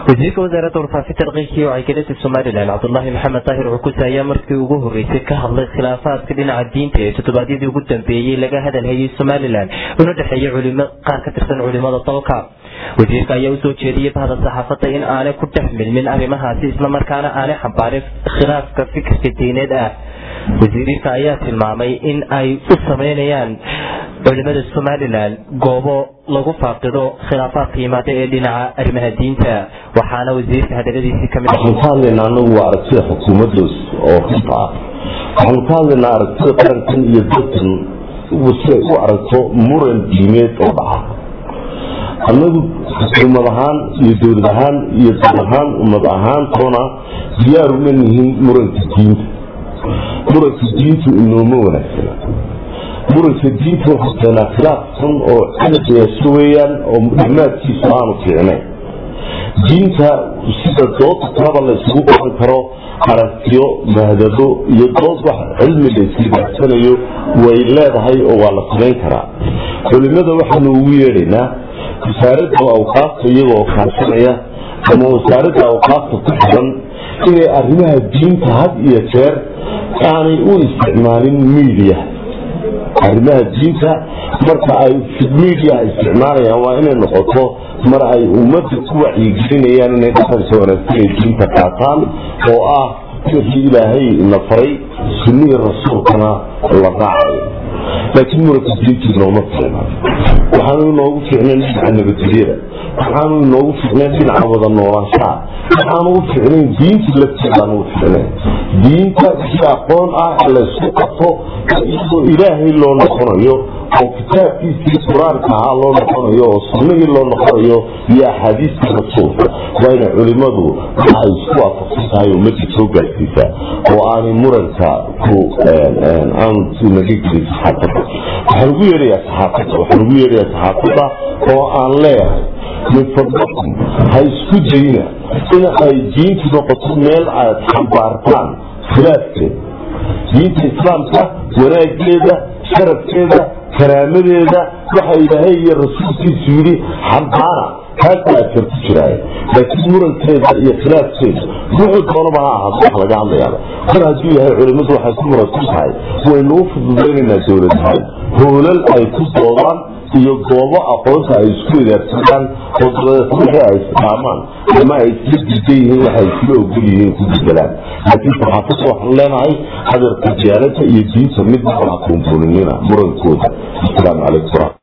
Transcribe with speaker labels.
Speaker 1: وزير وزارة الفافية الغيثية وعقيدة الصوماليلاند عبد الله محمد طاهر عكوسة ayaa markii ugu horeysay ka hadlay khilaafaadka dhinaca diinta ee toddobaadii ugu dambeeyay laga hadalhayay Somaliland una dhaxeeyay culimo qaar ka tirsan culimada dalka wasiirka ayaa u soo jeediyay bahda saxaafadda in aanay ku dhexmilmin arrimahaasi isla markaana aanay xambaarin khilaafka fikirka diineed ah wasiirka ayaa tilmaamay in ay u sameeyaan culimada Somaliland goobo lagu faaqido khilaafaadka yimaada ee dhinaca arrimaha diinta waxaana wasiirka hadaladiisa kamid ah
Speaker 2: waxaan anagu aragtida xukuumadda oo xilka waxaan ka hadlaynaa aragtida qarankan iyo dadkan wasiir u aragto muran diimeed oo dhaca anagu xukuumad ahaan iyo dowlad ahaan iyo dad ahaan ummad ahaan toona diyaar uma nihin muranka diintu inooma wanaagsana muranka diintu wuxuu keenaa khilaafsan oo calaqiyaasho weeyaan oo dhamaadkiisu aanu fiicnayn diinta sida dood kalaba la isugu qaban karo aragtiyo mahadado iyo dood wax cilmi la isdaagsanayo way leedahay oo waa la samayn karaa culimada waxaanu ugu yeedhaynaa wasaaradda awqaafta iyagoo kaashanaya ama wasaaradda awqaafta ku xiran inay arrimaha diinta had iyo jeer aanay u isticmaalin media arrimaha diinta marka ay media isticmaalayaan waa inay noqoto mar ay ummadda ku wacyigelinayaan inay dhaqanka wanaagsan diinta qaataan oo ah wixii ilaahay na faray sunnada rasuulkana la raacayo laakiin muranka diintu nooma fiicna waxaanu inoogu fiicnayn dhinaca nabadgelyada waxaanu inoogu fiicnayn dhinaca wada noolaanshaha waxaanu u fiicnayn diinta lafteedaanu u fiicnayn diinta wixii aqoon ah la isku qabto iyadoo ilaahay loo noqonayo oo kitaabkiisii qur-aanka ahaa loo noqonayo oo sunnihii loo noqonayo iyo axaadiista rasuulka waa inay culimadu waxa ay isku waafaqsan tahay ummadda soo gaarsiisa oo aanay muranka aanu naga gelin saxaafadda waxaan ugu yeedhayaa saxaafadda oo aan leeyahay min fadlakum ha isku dayna in ay diintu noqoto meel aad xambaartaan khilaafkeeda diinta islaamka wanaageeda sharafkeeda karaamadeeda waxa ilaahay iyo rasuulkiisu yidhi xambaara kaasaa karku jiraaye laakiin murankeeda iyo khilaafkeeda wuxuu doonaba ha ahaado wax laga hadlayaaba mar hadduu yahay culimadu waxay ku muransan tahay waynu u fududaynaynaa dowladahaan hoolal ay ku doodaan iyo goobo aqoonta ay isku wadaagsadaan oo dabadeed wixii ay isdhaamaan ama ay isla diidan yihiin waxay isla ogol yihiin ku bedelaan laakiin saxaafadda waxaan leenahay hadeerka diyaalada iyo diinta midna waa kuunbuuninina murankooda asalaamu calaykum